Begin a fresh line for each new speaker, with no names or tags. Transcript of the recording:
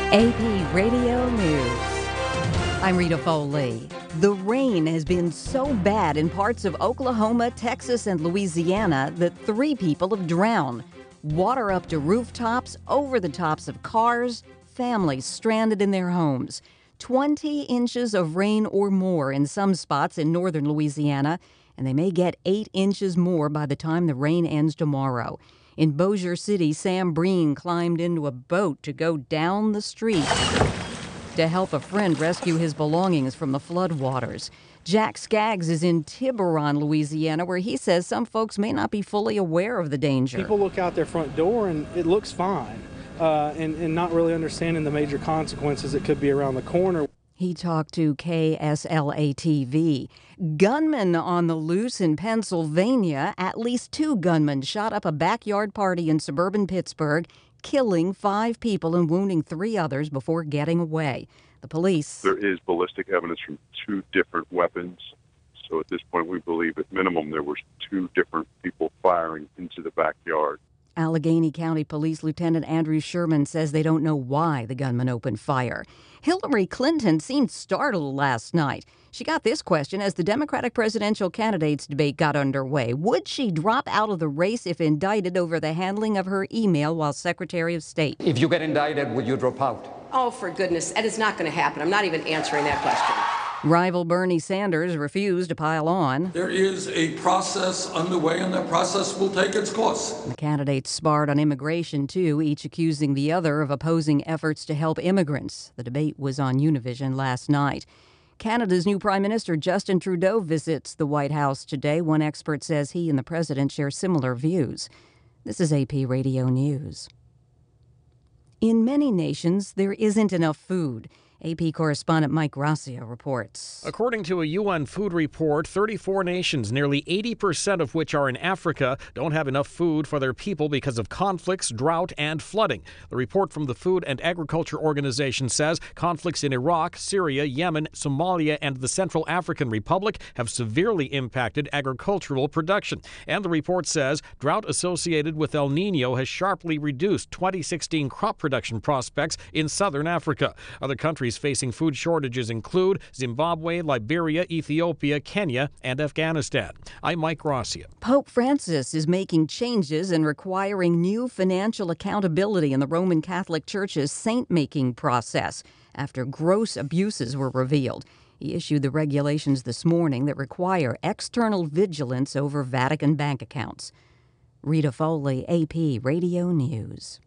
AP Radio News. I'm Rita Foley. The rain has been so bad in parts of Oklahoma, Texas, and Louisiana that 3 people have drowned. Water up to rooftops, over the tops of cars, families stranded in their homes. 20 inches of rain or more in some spots in northern Louisiana, and they may get 8 inches more by the time the rain ends tomorrow. In Bossier City, Sam Breen climbed into a boat to go down the street to help a friend rescue his belongings from the floodwaters. Jack Skaggs is in Tiburon, Louisiana, where he says some folks may not be fully aware of the danger.
People look out their front door and it looks fine, and not really understanding the major consequences that could be around the corner.
He talked to KSLA-TV. Gunmen on the loose in Pennsylvania. At least 2 gunmen shot up a backyard party in suburban Pittsburgh, killing 5 people and wounding 3 others before getting away. The police.
There is ballistic evidence from 2 different weapons. So at this point, we believe at minimum there were 2 different people firing into the backyard.
Allegheny County Police Lieutenant Andrew Sherman says they don't know why the gunman opened fire. Hillary Clinton seemed startled last night. She got this question as the Democratic presidential candidates debate got underway. Would she drop out of the race if indicted over the handling of her email while Secretary of State?
If you get indicted, would you drop out?
Oh, for goodness, that is not going to happen. I'm not even answering that question.
Rival Bernie Sanders refused to pile on.
There is a process underway, and that process will take its course.
The candidates sparred on immigration, too, each accusing the other of opposing efforts to help immigrants. The debate was on Univision last night. Canada's new Prime Minister, Justin Trudeau, visits the White House today. One expert says he and the president share similar views. This is AP Radio News. In many nations, there isn't enough food. AP correspondent Mike Gracia reports.
According to a UN food report, 34 nations, nearly 80% of which are in Africa, don't have enough food for their people because of conflicts, drought, and flooding. The report from the Food and Agriculture Organization says conflicts in Iraq, Syria, Yemen, Somalia, and the Central African Republic have severely impacted agricultural production. And the report says drought associated with El Nino has sharply reduced 2016 crop production prospects in southern Africa. Other countries facing food shortages include Zimbabwe, Liberia, Ethiopia, Kenya, and Afghanistan. I'm Mike Gracia.
Pope Francis is making changes and requiring new financial accountability in the Roman Catholic Church's saint-making process after gross abuses were revealed. He issued the regulations this morning that require external vigilance over Vatican bank accounts. Rita Foley, AP Radio News.